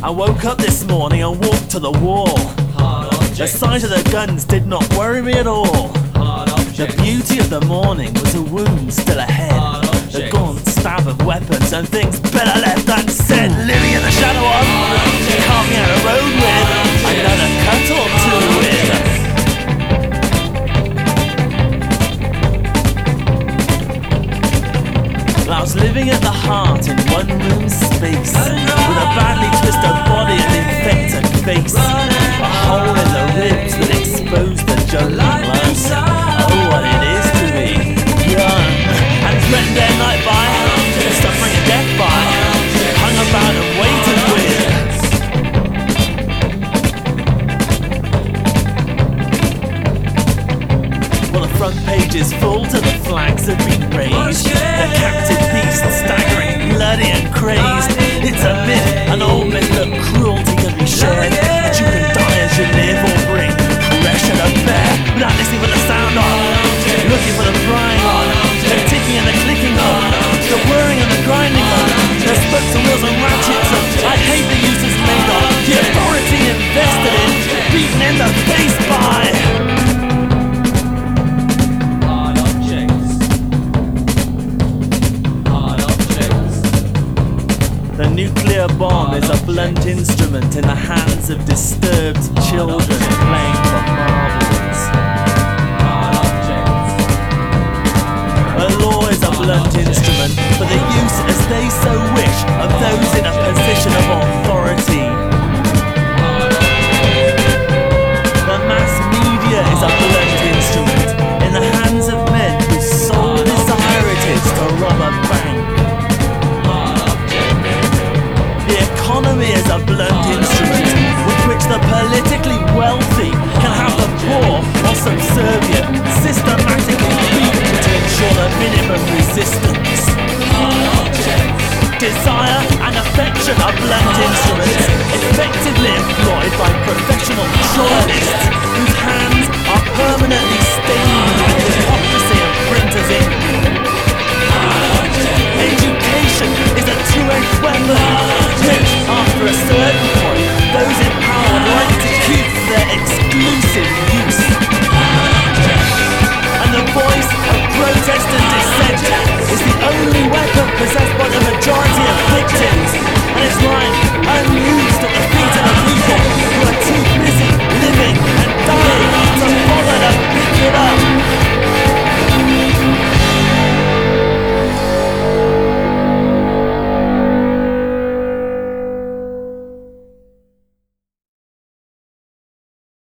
I woke up this morning and walked to the wall. The sight of the guns did not worry me at all. The beauty of the morning was a wound still ahead. The gaunt stab of weapons and things better left unsaid. Living in the shadow of, carving out a road with another cut or two with. I was living at the heart in one room space, with a badly twisted body and infected face, a hole in the ribs that exposed the juggling lungs. Oh, what it is to be young and threatened their night by suffering a death by, hung about and waited with. Well, the front page is full till the flags have been raised. The captive beast staggering, bloody and crazed. It's a myth, an old myth that cruelty can be shared, that you can die as you live or bring pressure to bear. Without listening for the sound of, looking for the prying on, the ticking and the clicking of, the whirring and the grinding of, the spokes and wheels and ratchets of. I hate the use it's made of, the authority invested in, beaten in the face by. The nuclear bomb is a blunt instrument in the hands of disturbed children playing for marbles. A law is a blunt instrument for the use as they so wish of those in a position of